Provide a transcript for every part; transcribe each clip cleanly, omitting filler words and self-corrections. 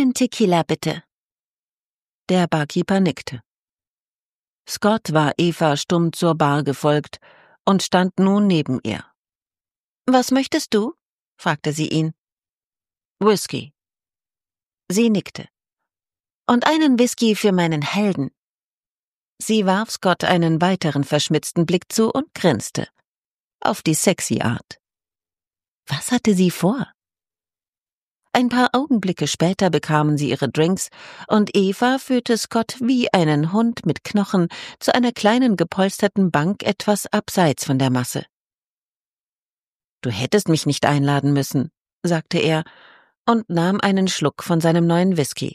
Einen Tequila, bitte. Der Barkeeper nickte. Scott war Eva stumm zur Bar gefolgt und stand nun neben ihr. »Was möchtest du?« fragte sie ihn. »Whisky.« Sie nickte. »Und einen Whisky für meinen Helden.« Sie warf Scott einen weiteren verschmitzten Blick zu und grinste. Auf die sexy Art. Was hatte sie vor? Ein paar Augenblicke später bekamen sie ihre Drinks und Eva führte Scott wie einen Hund mit Knochen zu einer kleinen gepolsterten Bank etwas abseits von der Masse. »Du hättest mich nicht einladen müssen«, sagte er und nahm einen Schluck von seinem neuen Whisky.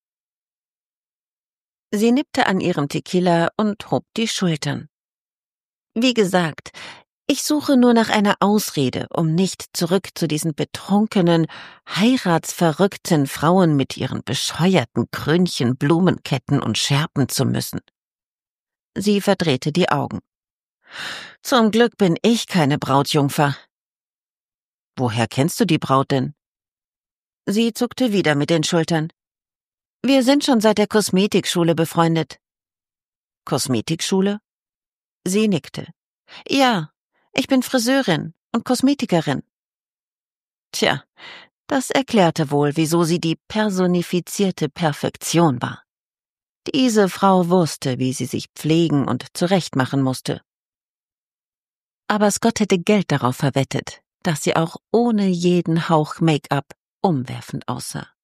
Sie nippte an ihrem Tequila und hob die Schultern. »Wie gesagt, ich suche nur nach einer Ausrede, um nicht zurück zu diesen betrunkenen, heiratsverrückten Frauen mit ihren bescheuerten Krönchen, Blumenketten und Schärpen zu müssen.« Sie verdrehte die Augen. »Zum Glück bin ich keine Brautjungfer.« »Woher kennst du die Braut denn?« Sie zuckte wieder mit den Schultern. »Wir sind schon seit der Kosmetikschule befreundet.« »Kosmetikschule?« Sie nickte. »Ja, ich bin Friseurin und Kosmetikerin.« Tja, das erklärte wohl, wieso sie die personifizierte Perfektion war. Diese Frau wusste, wie sie sich pflegen und zurechtmachen musste. Aber Scott hätte Geld darauf verwettet, dass sie auch ohne jeden Hauch Make-up umwerfend aussah.